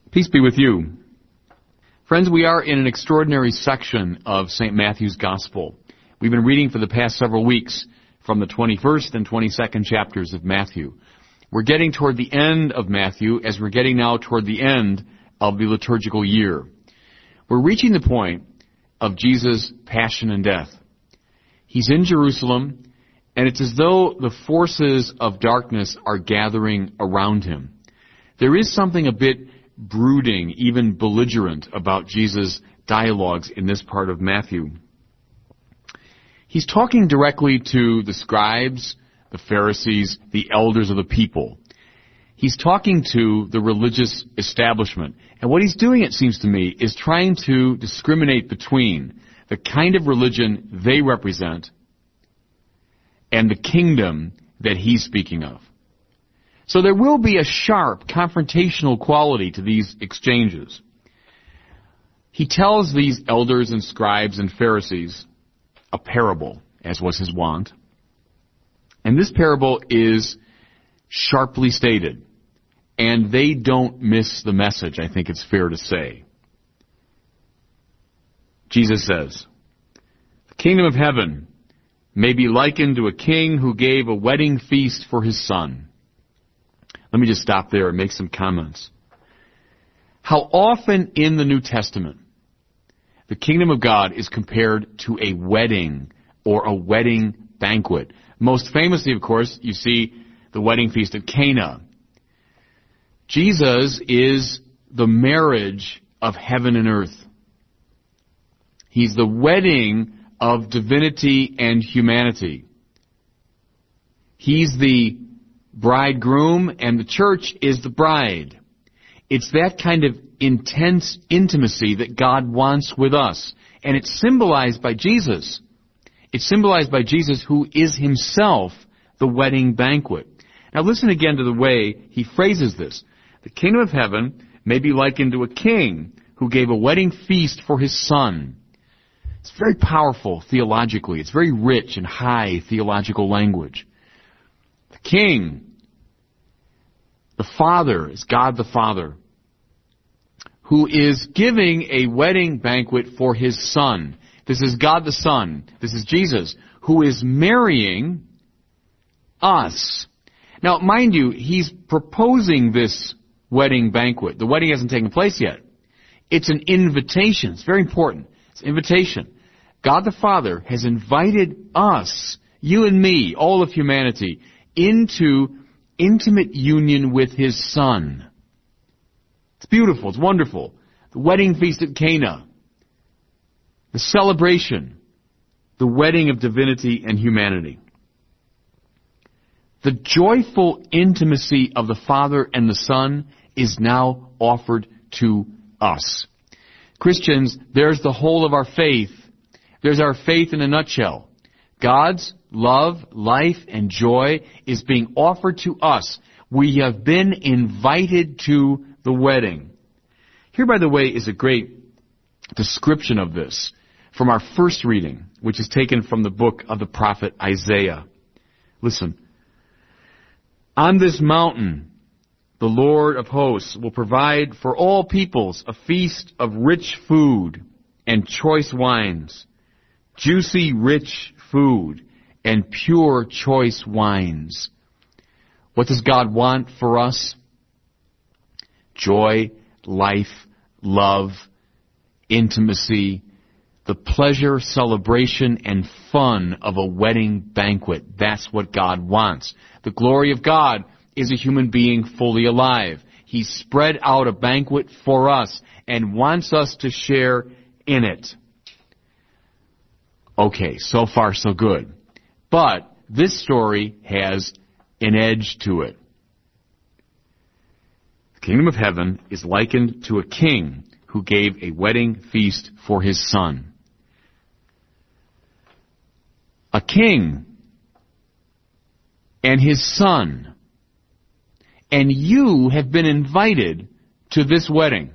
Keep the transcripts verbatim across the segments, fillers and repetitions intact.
Peace be with you. Friends, we are in an extraordinary section of Saint Matthew's Gospel. We've been reading for the past several weeks from the twenty-first and twenty-second chapters of Matthew. We're getting toward the end of Matthew as we're getting now toward the end of the liturgical year. We're reaching the point of Jesus' passion and death. He's in Jerusalem, and it's as though the forces of darkness are gathering around him. There is something a bit brooding, even belligerent, about Jesus' dialogues in this part of Matthew. He's talking directly to the scribes, the Pharisees, the elders of the people. He's talking to the religious establishment. And what he's doing, it seems to me, is trying to discriminate between the kind of religion they represent and the kingdom that he's speaking of. So there will be a sharp, confrontational quality to these exchanges. He tells these elders and scribes and Pharisees a parable, as was his wont. And this parable is sharply stated. And they don't miss the message, I think it's fair to say. Jesus says, "The kingdom of heaven may be likened to a king who gave a wedding feast for his son." Let me just stop there and make some comments. How often in the New Testament the kingdom of God is compared to a wedding or a wedding banquet. Most famously, of course, you see the wedding feast at Cana. Jesus is the marriage of heaven and earth. He's the wedding of divinity and humanity. He's the bridegroom, and the church is the bride. It's that kind of intense intimacy that God wants with us. And it's symbolized by Jesus. It's symbolized by Jesus, who is himself the wedding banquet. Now listen again to the way he phrases this. The kingdom of heaven may be likened to a king who gave a wedding feast for his son. It's very powerful theologically. It's very rich and high theological language. The king, the Father, is God the Father, who is giving a wedding banquet for his Son. This is God the Son. This is Jesus, who is marrying us. Now, mind you, he's proposing this wedding banquet. The wedding hasn't taken place yet. It's an invitation. It's very important. It's an invitation. God the Father has invited us, you and me, all of humanity, into intimate union with his Son. It's beautiful. It's wonderful. The wedding feast at Cana. The celebration. The wedding of divinity and humanity. The joyful intimacy of the Father and the Son is now offered to us. Christians, there's the whole of our faith. There's our faith in a nutshell. God's love, life, and joy is being offered to us. We have been invited to the wedding. Here, by the way, is a great description of this from our first reading, which is taken from the book of the prophet Isaiah. Listen. "On this mountain, the Lord of hosts will provide for all peoples a feast of rich food and choice wines, juicy, rich food, and pure, choice wines." What does God want for us? Joy, life, love, intimacy, the pleasure, celebration, and fun of a wedding banquet. That's what God wants. The glory of God is a human being fully alive. He's spread out a banquet for us and wants us to share in it. Okay, so far so good. But this story has an edge to it. The kingdom of heaven is likened to a king who gave a wedding feast for his son. A king and his son. And you have been invited to this wedding.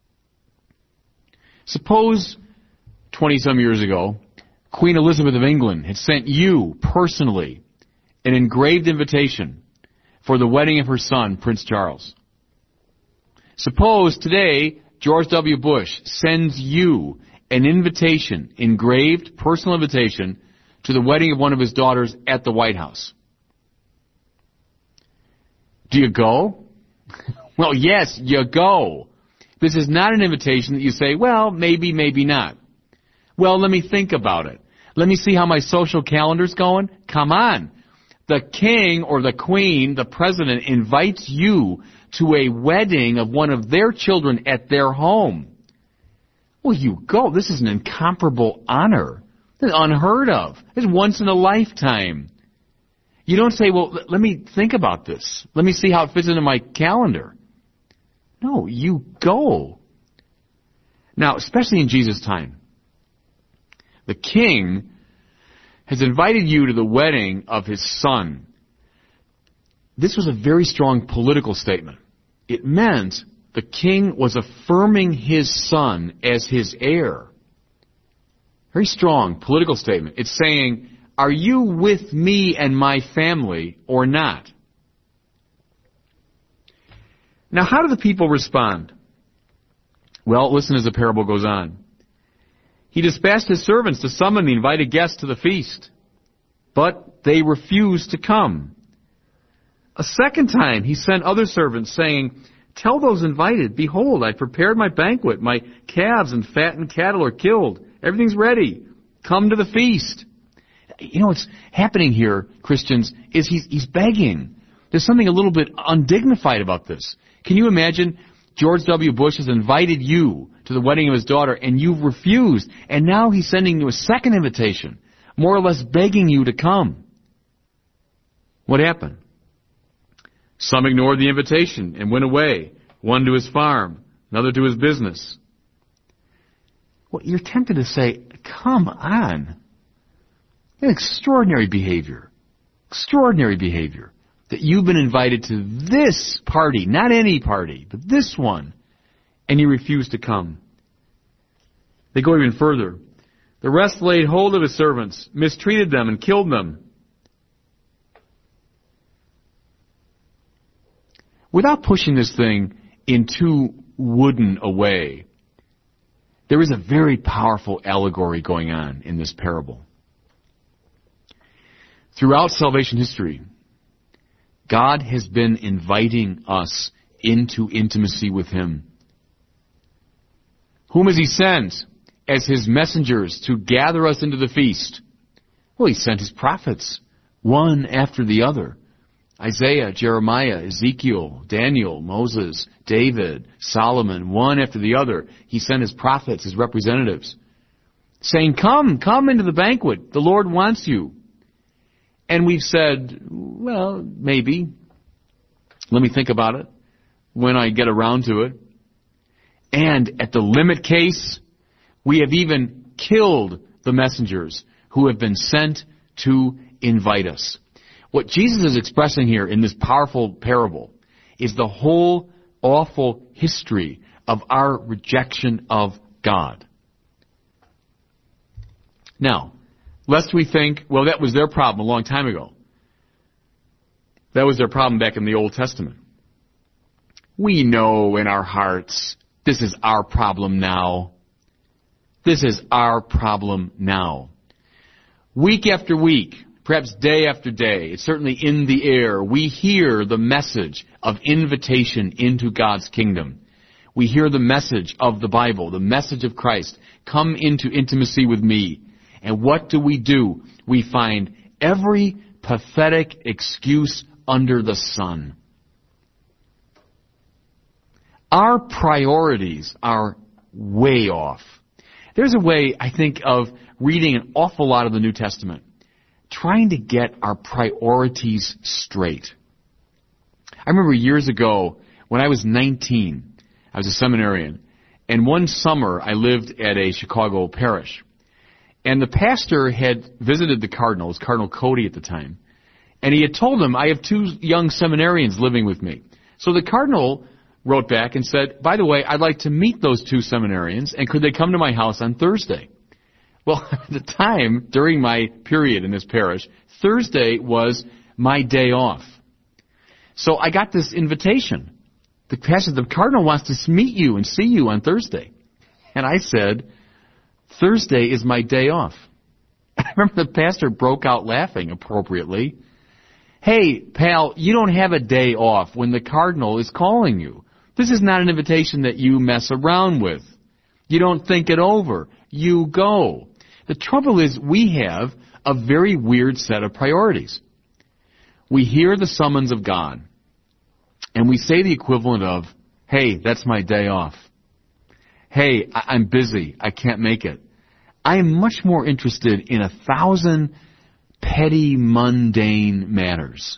Suppose twenty-some years ago, Queen Elizabeth of England had sent you personally an engraved invitation for the wedding of her son, Prince Charles. Suppose today George W. Bush sends you an invitation, engraved personal invitation, to the wedding of one of his daughters at the White House. Do you go? Well, yes, you go. This is not an invitation that you say, well, maybe, maybe not. Well, let me think about it. Let me see how my social calendar's going. Come on. The king or the queen, the president, invites you to a wedding of one of their children at their home. Well, you go. This is an incomparable honor. This is unheard of. It's once in a lifetime. You don't say, well, let me think about this. Let me see how it fits into my calendar. No, you go. Now, especially in Jesus' time, the king has invited you to the wedding of his son. This was a very strong political statement. It meant the king was affirming his son as his heir. Very strong political statement. It's saying, are you with me and my family or not? Now, how do the people respond? Well, listen as the parable goes on. He dispatched his servants to summon the invited guests to the feast, but they refused to come. A second time he sent other servants, saying, tell those invited, behold, I prepared my banquet. My calves and fattened cattle are killed. Everything's ready. Come to the feast. You know what's happening here, Christians, is he's, he's begging. There's something a little bit undignified about this. Can you imagine George W. Bush has invited you to the wedding of his daughter, and you've refused, and now he's sending you a second invitation, more or less begging you to come. What happened? Some ignored the invitation and went away, one to his farm, another to his business. Well, you're tempted to say, come on. Extraordinary behavior. Extraordinary behavior. That you've been invited to this party, not any party, but this one, and you refuse to come. They go even further. The rest laid hold of his servants, mistreated them, and killed them. Without pushing this thing in too wooden a way, there is a very powerful allegory going on in this parable. Throughout salvation history, God has been inviting us into intimacy with Him. Whom has He sent as His messengers to gather us into the feast? Well, He sent His prophets, one after the other. Isaiah, Jeremiah, Ezekiel, Daniel, Moses, David, Solomon, one after the other. He sent His prophets, His representatives, saying, come, come into the banquet. The Lord wants you. And we've said, well, maybe. Let me think about it when I get around to it. And at the limit case, we have even killed the messengers who have been sent to invite us. What Jesus is expressing here in this powerful parable is the whole awful history of our rejection of God. Now, lest we think, well, that was their problem a long time ago. That was their problem back in the Old Testament. We know in our hearts, this is our problem now. This is our problem now. Week after week, perhaps day after day, it's certainly in the air, we hear the message of invitation into God's kingdom. We hear the message of the Bible, the message of Christ. Come into intimacy with me. And what do we do? We find every pathetic excuse under the sun. Our priorities are way off. There's a way, I think, of reading an awful lot of the New Testament, trying to get our priorities straight. I remember years ago, when I was nineteen, I was a seminarian, and one summer I lived at a Chicago parish. And the pastor had visited the cardinal, it was Cardinal Cody at the time, and he had told him, I have two young seminarians living with me. So the cardinal wrote back and said, by the way, I'd like to meet those two seminarians, and could they come to my house on Thursday? Well, at the time, during my period in this parish, Thursday was my day off. So I got this invitation the pastor, the cardinal wants to meet you and see you on Thursday. And I said, Thursday is my day off. I remember the pastor broke out laughing appropriately. Hey, pal, you don't have a day off when the cardinal is calling you. This is not an invitation that you mess around with. You don't think it over. You go. The trouble is we have a very weird set of priorities. We hear the summons of God, and we say the equivalent of, hey, that's my day off. Hey, I- I'm busy. I can't make it. I am much more interested in a thousand petty, mundane matters.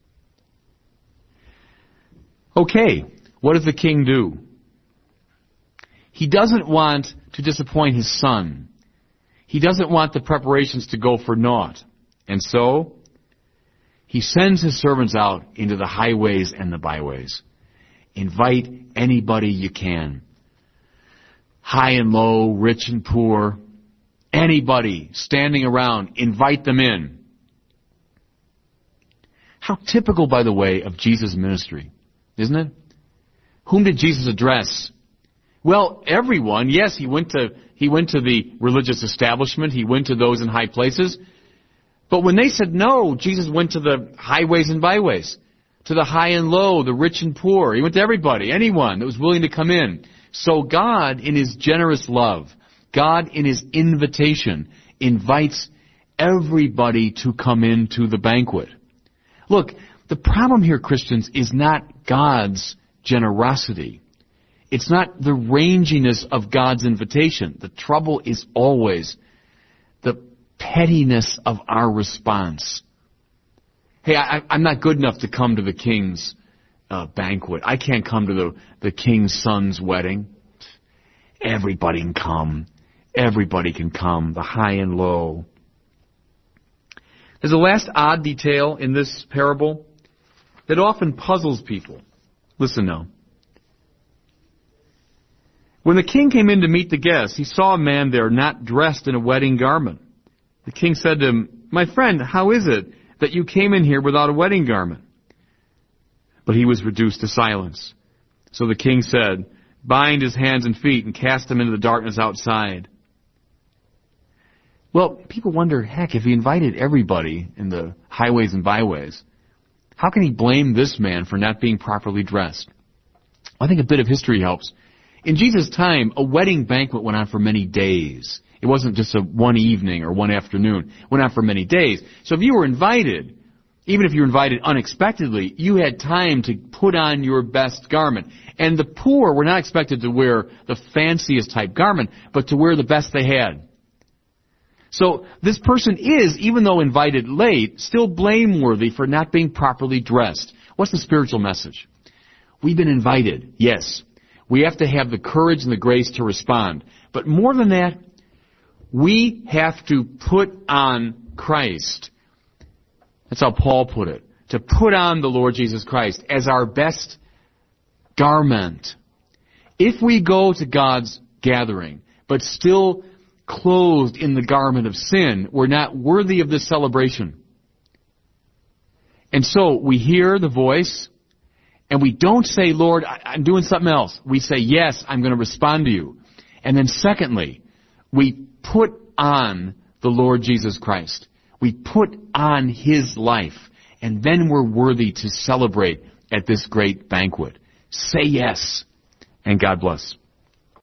Okay, what does the king do? He doesn't want to disappoint his son. He doesn't want the preparations to go for naught. And so, he sends his servants out into the highways and the byways. Invite anybody you can. High and low, rich and poor. Anybody standing around, invite them in. How typical, by the way, of Jesus' ministry, isn't it? Whom did Jesus address? Well, everyone. Yes, he went to he went to the religious establishment. He went to those in high places. But when they said no, Jesus went to the highways and byways, to the high and low, the rich and poor. He went to everybody, anyone that was willing to come in. So God, in His generous love, God, in His invitation, invites everybody to come into the banquet. Look, the problem here, Christians, is not God's generosity. It's not the ranginess of God's invitation. The trouble is always the pettiness of our response. Hey, I, I'm not good enough to come to the king's uh, banquet. I can't come to the, the king's son's wedding. Everybody can come. Everybody can come, the high and low. There's a last odd detail in this parable that often puzzles people. Listen now. When the king came in to meet the guests, he saw a man there not dressed in a wedding garment. The king said to him, "My friend, how is it that you came in here without a wedding garment?" But he was reduced to silence. So the king said, "Bind his hands and feet and cast him into the darkness outside." Well, people wonder, heck, if he invited everybody in the highways and byways, how can he blame this man for not being properly dressed? I think a bit of history helps. In Jesus' time, a wedding banquet went on for many days. It wasn't just a one evening or one afternoon. It went on for many days. So if you were invited, even if you were invited unexpectedly, you had time to put on your best garment. And the poor were not expected to wear the fanciest type garment, but to wear the best they had. So this person is, even though invited late, still blameworthy for not being properly dressed. What's the spiritual message? We've been invited, yes. We have to have the courage and the grace to respond. But more than that, we have to put on Christ. That's how Paul put it. To put on the Lord Jesus Christ as our best garment. If we go to God's gathering, but still clothed in the garment of sin, we're not worthy of this celebration. And so we hear the voice, and we don't say, "Lord, I'm doing something else." We say, "Yes, I'm going to respond to you." And then secondly, we put on the Lord Jesus Christ. We put on His life, and then we're worthy to celebrate at this great banquet. Say yes, and God bless.